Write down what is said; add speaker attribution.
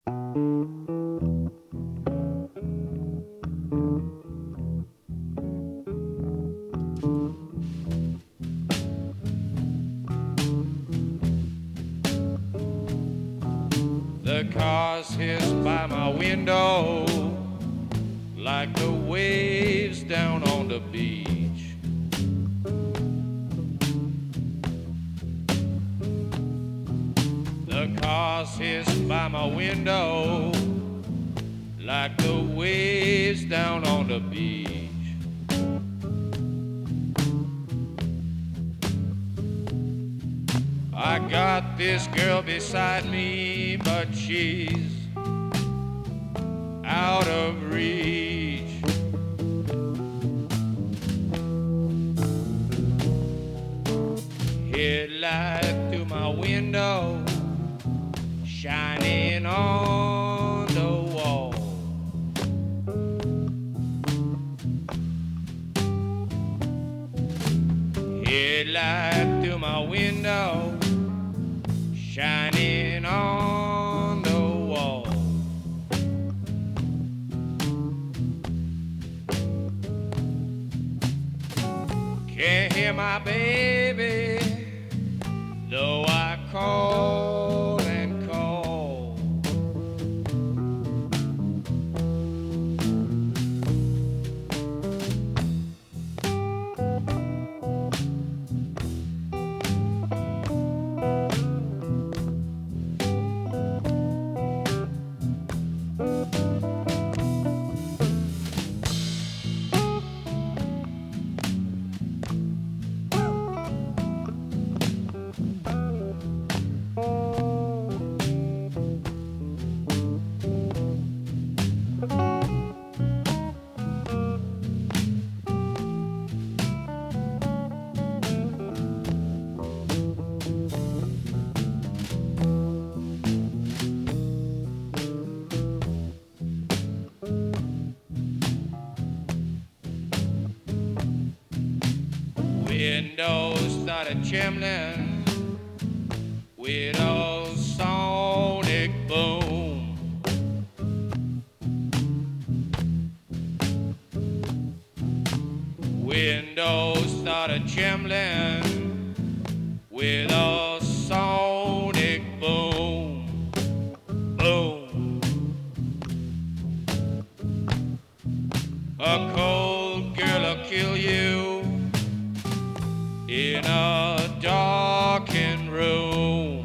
Speaker 1: The cars hiss by my window like the waves down on the beach. The cars hiss by my window like the waves down on the beach. I got this girl beside me, but she's out of reach. Headlight through my window, shining on the wall. Headlight through my window, shining on the wall. Can't hear my baby, though I call and call. Windows started trembling with a sonic boom. Windows started trembling with a sonic boom. Boom. A cold girl'll kill you in a darkened room.